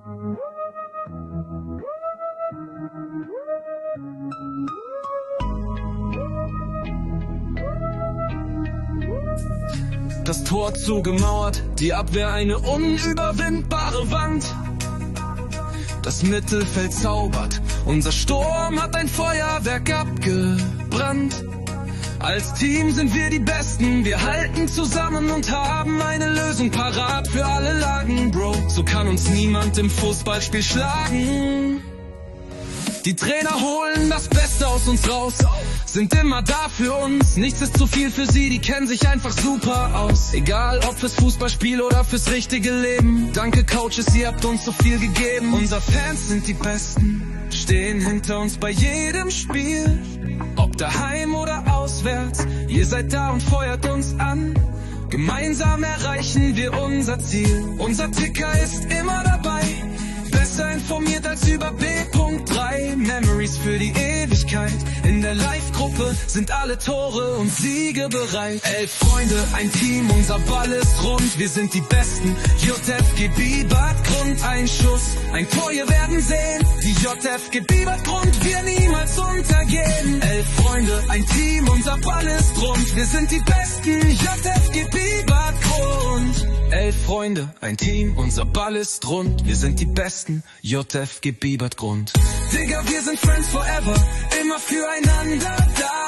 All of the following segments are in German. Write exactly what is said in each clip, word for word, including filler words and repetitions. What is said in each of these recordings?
Das Tor zugemauert, die Abwehr eine unüberwindbare Wand. Das Mittelfeld zaubert, unser Sturm hat ein Feuerwerk abgebrannt. Als Team sind wir die Besten, wir halten zusammen und haben eine Lösung parat für alle Lagen, Bro. So kann uns niemand im Fußballspiel schlagen. Die Trainer holen das Beste aus uns raus, sind immer da für uns, nichts ist zu viel für sie, die kennen sich einfach super aus. Egal ob fürs Fußballspiel oder fürs richtige Leben, danke Coaches, ihr habt uns so viel gegeben. Unsere Fans sind die Besten, stehen hinter uns bei jedem Spiel. Ob daheim oder auswärts, ihr seid da und feuert uns an. Gemeinsam erreichen wir unser Ziel, unser Ticker ist immer dabei. Besser informiert als über B Punkt drei. Memories für die Ewigkeit. In der Live-Gruppe sind alle Tore und Siege bereit. Elf Freunde, ein Team, unser Ball ist rund. Wir sind die Besten. J F G Bibert Grund, ein Schuss, ein Tor, ihr werden sehen. Die J F G Bibert Grund, wir niemals untergehen. Elf Freunde, ein Team, unser Ball ist rund. Wir sind die Besten. J F G Bibert Grund. Elf Freunde, ein Team, unser Ball ist rund. Wir sind die Besten, J F G Bibert Grund. Digga, wir sind Friends forever, immer füreinander da.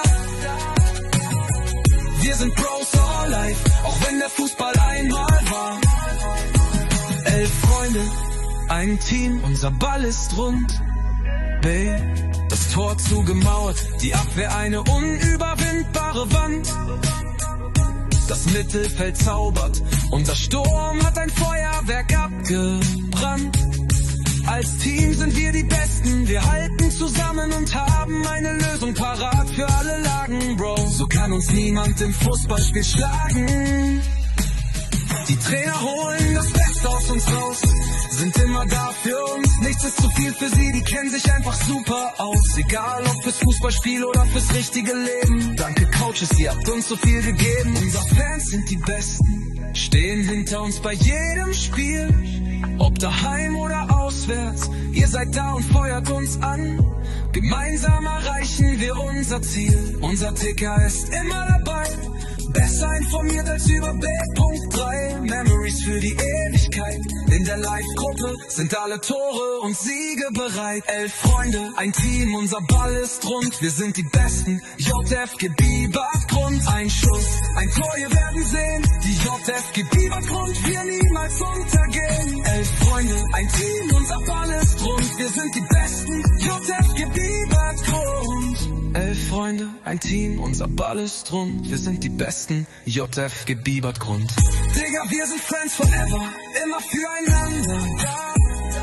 Wir sind Bros for life, auch wenn der Fußball einmal war. Elf Freunde, ein Team, unser Ball ist rund. B, das Tor zugemauert, die Abwehr eine unüberwindbare Wand. Das Mittelfeld zaubert, unser Sturm hat ein Feuerwerk abgebrannt. Als Team sind wir die Besten, wir halten zusammen und haben eine Lösung parat für alle Lagen, Bro. So kann uns niemand im Fußballspiel schlagen. Die Trainer holen das Beste aus uns raus, sind immer da für uns, nichts ist zu viel für sie, die kennen sich einfach super aus. Egal ob fürs Fußballspiel oder fürs richtige Leben, danke Coaches, ihr habt uns so viel gegeben. Unsere Fans sind die Besten, stehen hinter uns bei jedem Spiel. Ob daheim oder auswärts, ihr seid da und feuert uns an. Gemeinsam erreichen wir unser Ziel, unser Ticker ist immer dabei. Besser informiert als über B Punkt drei. Memories für die Ewigkeit. In der Live-Gruppe sind alle Tore und Siege bereit. Elf Freunde, ein Team, unser Ball ist rund. Wir sind die Besten, J F G Bibert Grund. Ein Schuss, ein Tor, ihr werden sehen. Die J F G Bibert Grund, wir niemals untergehen. Elf Freunde, ein Team, unser Ball ist rund. Wir sind die Besten, J F G Bibert Grund. Elf Freunde, ein Team, unser Ball ist rund. Wir sind die Besten, J F G Bibert Grund. Digga, wir sind Friends forever, immer füreinander da.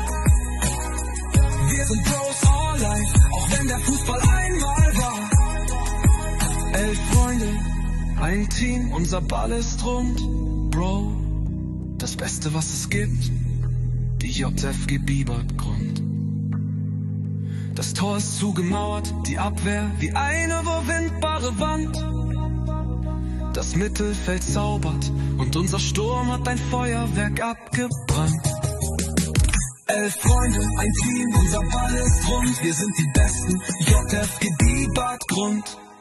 Wir sind Bros for life, auch wenn der Fußball einmal war. Elf Freunde, ein Team, unser Ball ist rund. Bro, das Beste, was es gibt, die J F G Bibert Grund. Das Tor ist zugemauert, die Abwehr wie eine überwindbare Wand. Das Mittelfeld zaubert und unser Sturm hat ein Feuerwerk abgebrannt. Elf Freunde, ein Team, unser Ball ist rund. Wir sind die Besten, J F G Bibert Grund.